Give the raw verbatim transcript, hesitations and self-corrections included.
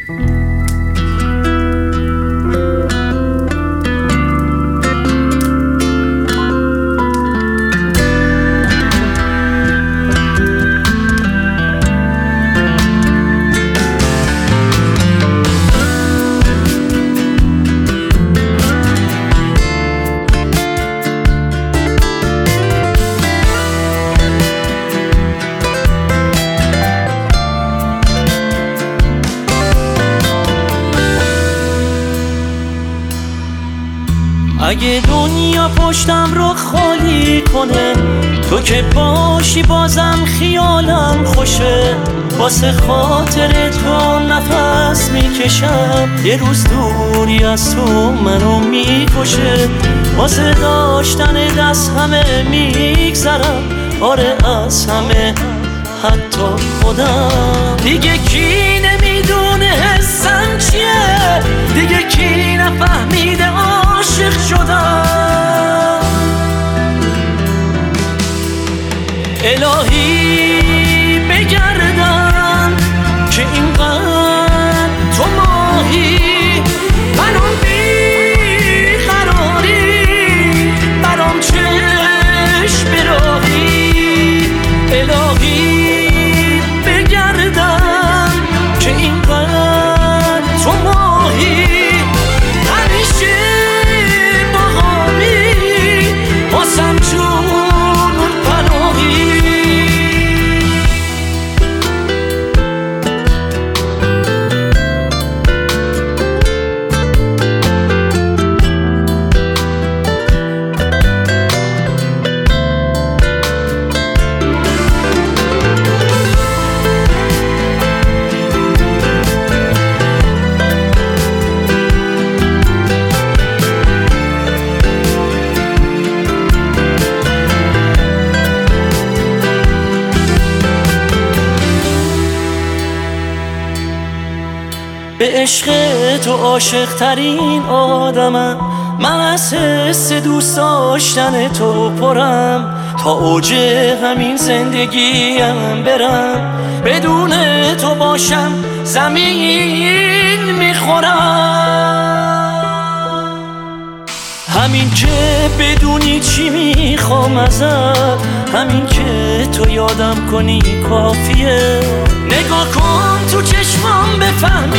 اگه دنیا پشتم رو خالی کنه، تو که باشی بازم خیالم خوشه. واسه خاطر تو نفس میکشم، یه روز دوری از تو منو میکشه. واسه داشتن دست همه میگذرم، آره از همه حتی خودم. دیگه کی نمیدونه حسم چیه، دیگه کی نفهمیده عاشق شدم. الهی بگردم که اینقدر تو ماهی، منو بی قراری، برام چشم براهی. الهی بگردم که اینقدر تو ماهی، همیشه باهامی، واسم جون پناهی. به عشق تو عاشق ترین آدمم، من از حس دوست داشتن تو پرم. تا اوج همین زندگیم برم، بدون تو باشم زمین میخورم. همین که بدونی چی میخوام ازت، همین که تو یادم کنی کافیه. نگاه کن تو چشمام بفهم